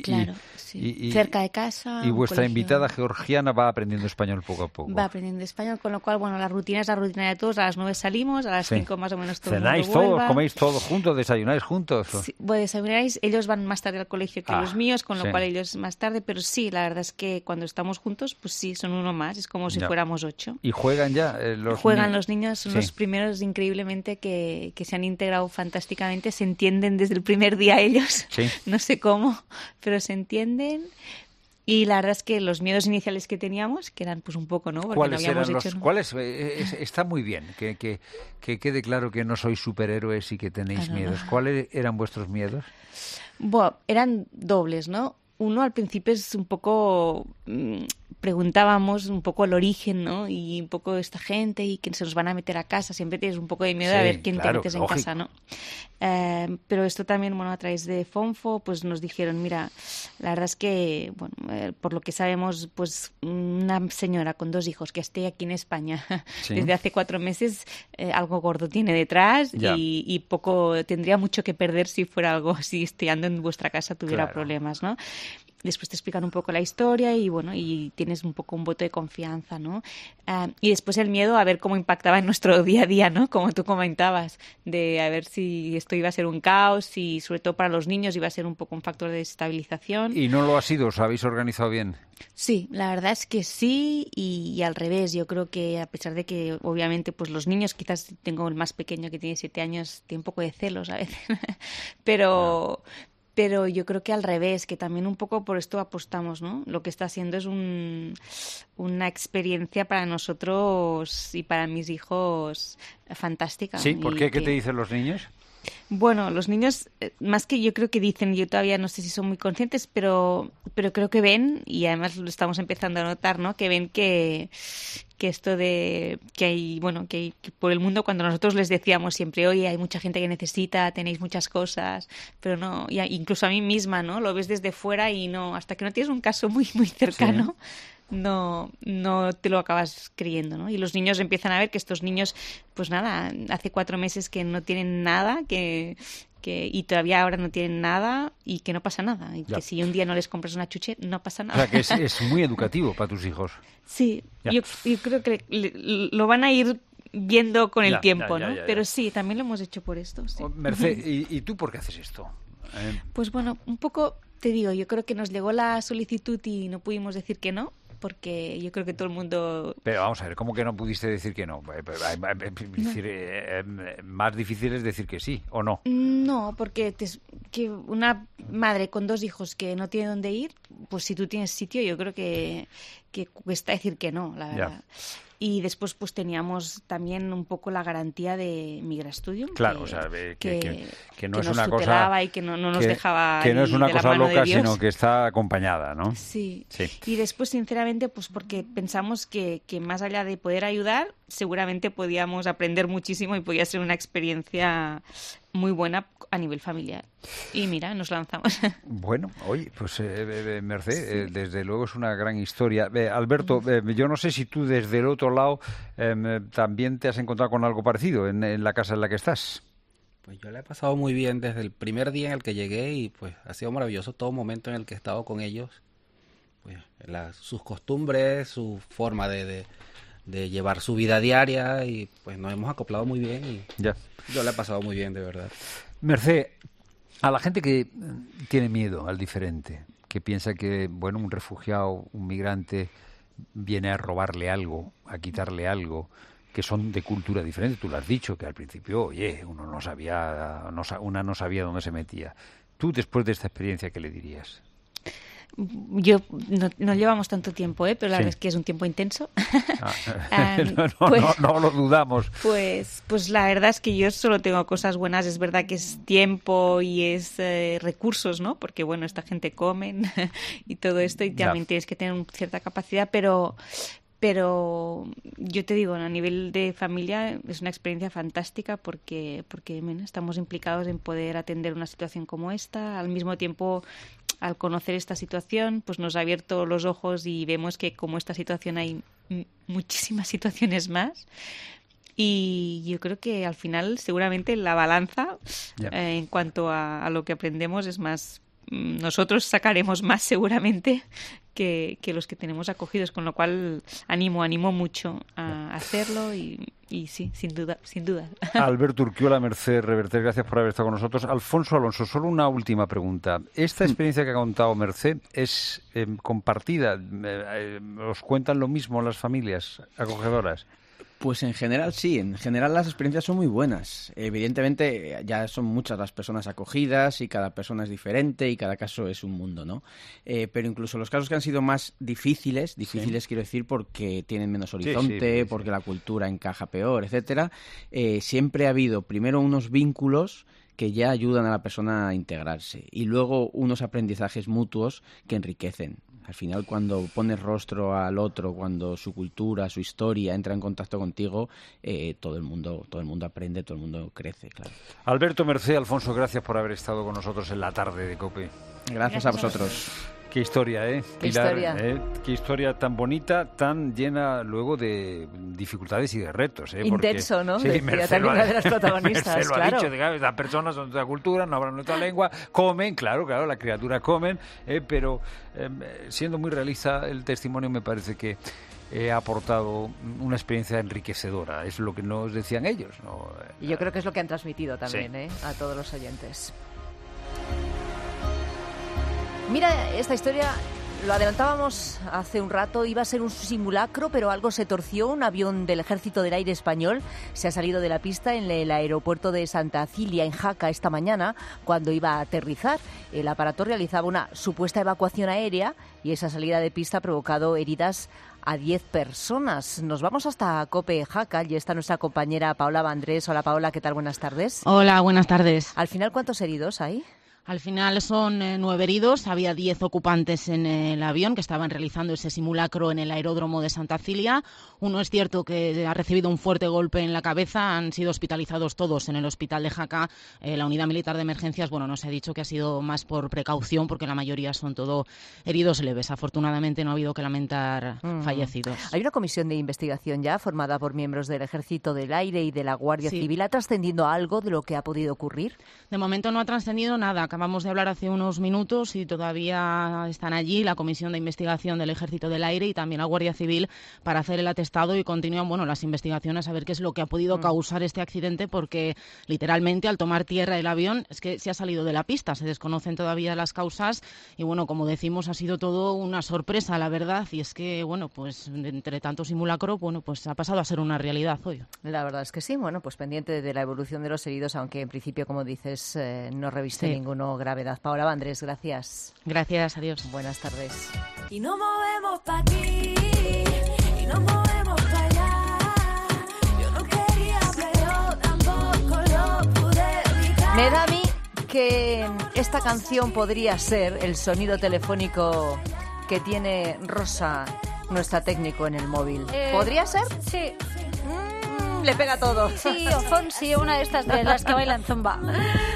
cerca de casa. Y vuestra invitada georgiana va aprendiendo español poco a poco. Va aprendiendo español, con lo cual, bueno, la rutina es la rutina de todos. A las 9 salimos, a las 5 más o menos todo el mundo ¿Cenáis vuelva. todos? ¿Coméis todos juntos? ¿Desayunáis juntos? Sí, bueno, desayunáis. Ellos van más tarde al colegio que los míos, con lo cual ellos más tarde. Pero sí, la verdad es que cuando estamos juntos, pues sí, son uno más. Es como si fuéramos 8. ¿Y juegan ya los Juegan los niños, son los primeros increíblemente que se han integrado fantásticamente. Se entienden desde el primer día ellos. Sí. No sé cómo, pero se entienden. Y la verdad es que los miedos iniciales que teníamos, que eran pues un poco, ¿no? Porque ¿Cuáles no habíamos eran hecho... ¿Cuáles? Está muy bien que quede claro que no sois superhéroes y que tenéis miedos. ¿Cuáles eran vuestros miedos? Bueno, eran dobles, ¿no? Uno, al principio es un poco... preguntábamos un poco el origen, ¿no? Y un poco esta gente y que se nos van a meter a casa. Siempre tienes un poco de miedo de ver quién te metes en casa, ¿no? Pero esto también, bueno, a través de Fonfo, pues nos dijeron, mira, la verdad es que, bueno, por lo que sabemos, pues una señora con 2 hijos que esté aquí en España desde hace 4 meses, algo gordo tiene detrás y poco, tendría mucho que perder si fuera algo así, estando en vuestra casa tuviera problemas, ¿no? Después te explican un poco la historia y bueno, y tienes un poco un voto de confianza, ¿no? Y después el miedo a ver cómo impactaba en nuestro día a día, ¿no? Como tú comentabas, de a ver si esto iba a ser un caos y sobre todo para los niños iba a ser un poco un factor de desestabilización. ¿Y no lo ha sido? ¿Os habéis organizado bien? Sí, la verdad es que sí y al revés. Yo creo que a pesar de que obviamente pues los niños, quizás tengo el más pequeño que tiene 7 años, tiene un poco de celos a veces, pero yo creo que al revés, que también un poco por esto apostamos, ¿no? Lo que está haciendo es una experiencia para nosotros y para mis hijos fantástica. Sí, ¿por qué? ¿Qué te dicen los niños? Bueno, los niños, más que yo creo que dicen, yo todavía no sé si son muy conscientes, pero creo que ven, y además lo estamos empezando a notar, ¿no? Que ven que esto de que hay, bueno, que por el mundo, cuando nosotros les decíamos siempre, oye, hay mucha gente que necesita, tenéis muchas cosas, pero no, incluso a mí misma, ¿no? Lo ves desde fuera y no, hasta que no tienes un caso muy, muy cercano. Sí. No te lo acabas creyendo, ¿no? Y los niños empiezan a ver que estos niños, pues nada, hace 4 meses que no tienen nada, y todavía ahora no tienen nada y que no pasa nada. Y que si un día no les compras una chuche, no pasa nada. O sea, que es muy educativo para tus hijos. Sí, yo creo que lo van a ir viendo con el tiempo, ¿no? Pero sí, también lo hemos hecho por esto. Sí. Merced, ¿y tú por qué haces esto? Pues bueno, un poco, te digo, yo creo que nos llegó la solicitud y no pudimos decir que no. Porque yo creo que todo el mundo... Pero vamos a ver, ¿cómo que no pudiste decir que no? Más difícil es decir que sí, ¿o no? No, porque que una madre con 2 hijos que no tiene dónde ir, pues si tú tienes sitio, yo creo que cuesta decir que no, la verdad. Y después pues teníamos también un poco la garantía de Migrastudium. Claro, o sea, que no es una cosa... y que no nos dejaba que no es una cosa loca, sino que está acompañada, ¿no? Sí. Y después, sinceramente, pues porque pensamos que más allá de poder ayudar, seguramente podíamos aprender muchísimo y podía ser una experiencia muy buena a nivel familiar. Y mira, nos lanzamos. Bueno, oye, pues Merced, desde luego es una gran historia. Alberto, yo no sé si tú desde el otro lado también te has encontrado con algo parecido en la casa en la que estás. Pues yo la he pasado muy bien desde el primer día en el que llegué y pues ha sido maravilloso todo momento en el que he estado con ellos. Pues sus costumbres, su forma de llevar su vida diaria y pues nos hemos acoplado muy bien y ya. Yo la he pasado muy bien, de verdad. Mercé, a la gente que tiene miedo al diferente, que piensa que, bueno, un refugiado, un migrante viene a robarle algo, a quitarle algo, que son de cultura diferente. Tú lo has dicho, que al principio, oye, una no sabía dónde se metía. Tú, después de esta experiencia, ¿qué le dirías? Yo no llevamos tanto tiempo, pero la verdad es que es un tiempo intenso. No lo dudamos. Pues la verdad es que yo solo tengo cosas buenas. Es verdad que es tiempo y es recursos, ¿no? Porque, bueno, esta gente comen y todo esto y también tienes que tener cierta capacidad, pero yo te digo, a nivel de familia es una experiencia fantástica porque bueno, estamos implicados en poder atender una situación como esta. Al mismo tiempo, al conocer esta situación, pues nos ha abierto los ojos y vemos que como esta situación hay muchísimas situaciones más. Y yo creo que al final seguramente la balanza en cuanto a lo que aprendemos es más... Nosotros sacaremos más seguramente que los que tenemos acogidos, con lo cual animo mucho a hacerlo y sí, sin duda. Alberto Urquiola, Mercé Reverter, gracias por haber estado con nosotros. Alfonso Alonso, solo una última pregunta. ¿Esta experiencia que ha contado Mercé es compartida? ¿Os cuentan lo mismo las familias acogedoras? Pues en general sí, en general las experiencias son muy buenas. Evidentemente ya son muchas las personas acogidas y cada persona es diferente y cada caso es un mundo, ¿no? Pero incluso los casos que han sido más difíciles quiero decir porque tienen menos horizonte, porque la cultura encaja peor, etcétera, siempre ha habido primero unos vínculos que ya ayudan a la persona a integrarse y luego unos aprendizajes mutuos que enriquecen. Al final, cuando pones rostro al otro, cuando su cultura, su historia entra en contacto contigo, todo el mundo aprende, todo el mundo crece, claro. Alberto, Mercé, Alfonso, gracias por haber estado con nosotros en la tarde de COPE. Gracias a vosotros. Qué historia, Pilar, qué historia tan bonita, tan llena luego de dificultades y de retos, Intenso, porque, ¿no? Sí, Mercé también una de las protagonistas, Mercé lo claro. ha dicho, estas personas son de otra cultura, no hablan nuestra lengua, comen, claro, las criaturas comen, pero siendo muy realista, el testimonio me parece que ha aportado una experiencia enriquecedora, es lo que nos decían ellos, ¿no? Y yo creo que es lo que han transmitido también, a todos los oyentes. Mira, esta historia, lo adelantábamos hace un rato, iba a ser un simulacro, pero algo se torció. Un avión del Ejército del Aire español se ha salido de la pista en el aeropuerto de Santa Cilia, en Jaca, esta mañana, cuando iba a aterrizar. El aparato realizaba una supuesta evacuación aérea y esa salida de pista ha provocado heridas a 10 personas. Nos vamos hasta COPE Jaca y está nuestra compañera Paola Vandrés. Hola, Paola, ¿qué tal? Buenas tardes. Hola, buenas tardes. Al final, ¿cuántos heridos hay? Al final son 9 heridos, había 10 ocupantes en el avión que estaban realizando ese simulacro en el aeródromo de Santa Cilia. Uno es cierto que ha recibido un fuerte golpe en la cabeza, han sido hospitalizados todos en el hospital de Jaca. La unidad militar de emergencias, nos ha dicho que ha sido más por precaución porque la mayoría son todo heridos leves. Afortunadamente no ha habido que lamentar fallecidos. Hay una comisión de investigación ya formada por miembros del Ejército del Aire y de la Guardia Civil. ¿Ha trascendido algo de lo que ha podido ocurrir? De momento no ha trascendido nada. Acabamos de hablar hace unos minutos y todavía están allí la Comisión de Investigación del Ejército del Aire y también la Guardia Civil para hacer el atestado y continúan las investigaciones a ver qué es lo que ha podido causar este accidente porque literalmente al tomar tierra el avión es que se ha salido de la pista, se desconocen todavía las causas y como decimos ha sido todo una sorpresa la verdad y es que entre tanto simulacro ha pasado a ser una realidad hoy. La verdad es que sí, pendiente de la evolución de los heridos, aunque en principio como dices no reviste ninguno gravedad. Paola Vandrés, gracias. Gracias, adiós. Buenas tardes. Y nos movemos pa' aquí, y nos movemos pa' allá. Yo no quería, pero tampoco lo pude evitar. Me da a mí que esta canción podría ser el sonido telefónico que tiene Rosa, nuestra técnico en el móvil. ¿Podría ser? Sí. Le pega todo. Sí, o Fonsi, una de estas de las que bailan zumba.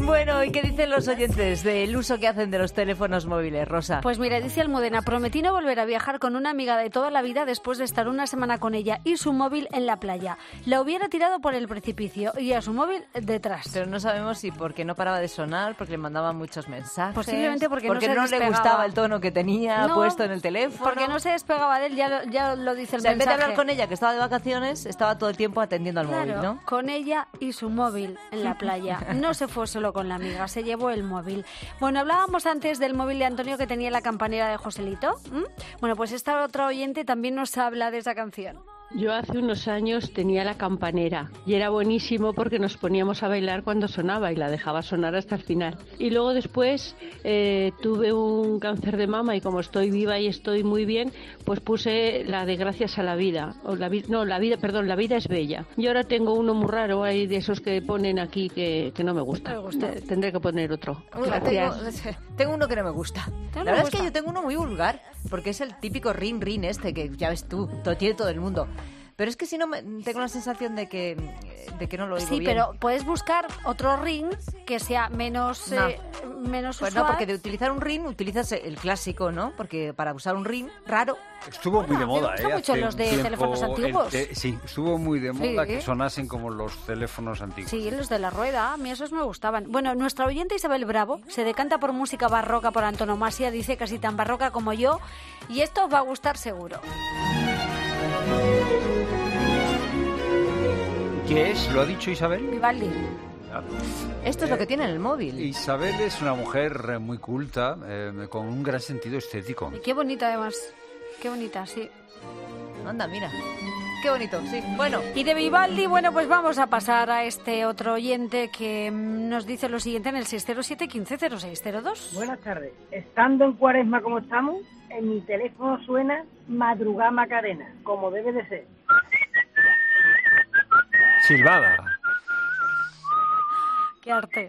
Bueno, ¿y qué dicen los oyentes del uso que hacen de los teléfonos móviles, Rosa? Pues mira, dice Almudena, prometí no volver a viajar con una amiga de toda la vida después de estar una semana con ella y su móvil en la playa. La hubiera tirado por el precipicio y a su móvil detrás. Pero no sabemos si porque no paraba de sonar, porque le mandaban muchos mensajes. Posiblemente porque no le gustaba el tono que tenía puesto en el teléfono. Porque no se despegaba de él, ya lo dice el mensaje. En vez de hablar con ella, que estaba de vacaciones, estaba todo el tiempo atendiendo al móvil, ¿no? Con ella y su móvil en la playa. No se fue solo con la amiga, se llevó el móvil. Bueno, hablábamos antes del móvil de Antonio que tenía la campanera de Joselito. Bueno, pues esta otra oyente también nos habla de esa canción. Yo hace unos años tenía la campanera y era buenísimo porque nos poníamos a bailar cuando sonaba y la dejaba sonar hasta el final. Y luego después tuve un cáncer de mama y como estoy viva y estoy muy bien, pues puse la de Gracias a la vida. La vida es bella. Y ahora tengo uno muy raro, hay de esos que ponen aquí que no me gusta. Tendré que poner otro. Gracias. Tengo uno que no me gusta. La verdad es que yo tengo uno muy vulgar porque es el típico ring este que ya ves tú, lo tiene todo el mundo. Pero es que si no, tengo la sensación de que no lo oigo bien. Sí, pero puedes buscar otro ring que sea menos pues usual. No, porque de utilizar un ring utilizas el clásico, ¿no? Porque para usar un ring raro... Estuvo muy de moda, me gustan mucho los de teléfonos antiguos. Sí, estuvo muy de moda que sonasen como los teléfonos antiguos. Sí, los de la rueda, a mí esos me gustaban. Bueno, nuestra oyente Isabel Bravo se decanta por música barroca por antonomasia, dice casi tan barroca como yo, y esto os va a gustar seguro. ¿Qué es? ¿Lo ha dicho Isabel? Vivaldi. Esto es lo que tiene en el móvil. Isabel es una mujer muy culta, con un gran sentido estético. Y qué bonita además. Qué bonita, sí. Anda, mira. Qué bonito, sí. Bueno. Y de Vivaldi, bueno, pues vamos a pasar a este otro oyente que nos dice lo siguiente en el 607-150602. Buenas tardes. Estando en Cuaresma como estamos, en mi teléfono suena Madrugá Macarena, como debe de ser. Silbada. Qué arte.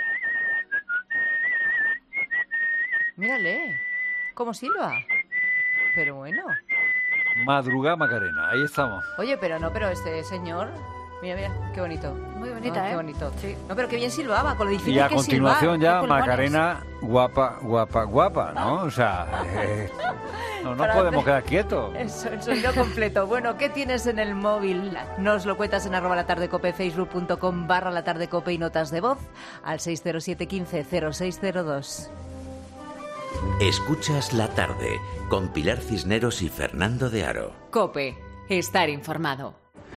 Mírale, cómo silba. Pero bueno. Madrugá Macarena, ahí estamos. Oye, pero este señor... Mira, qué bonito. Muy bonita, Qué bonito. Sí. No, pero qué bien silbaba, con lo difícil que es silbar. Y a continuación ya Macarena, guapa, ¿no? O sea, no podemos quedar quietos. Eso, el sonido completo. Bueno, ¿qué tienes en el móvil? Nos lo cuentas en @latardecope, facebook.com/latardecope y notas de voz al 607-150602. Escuchas La Tarde con Pilar Cisneros y Fernando de Aro. COPE. Estar informado.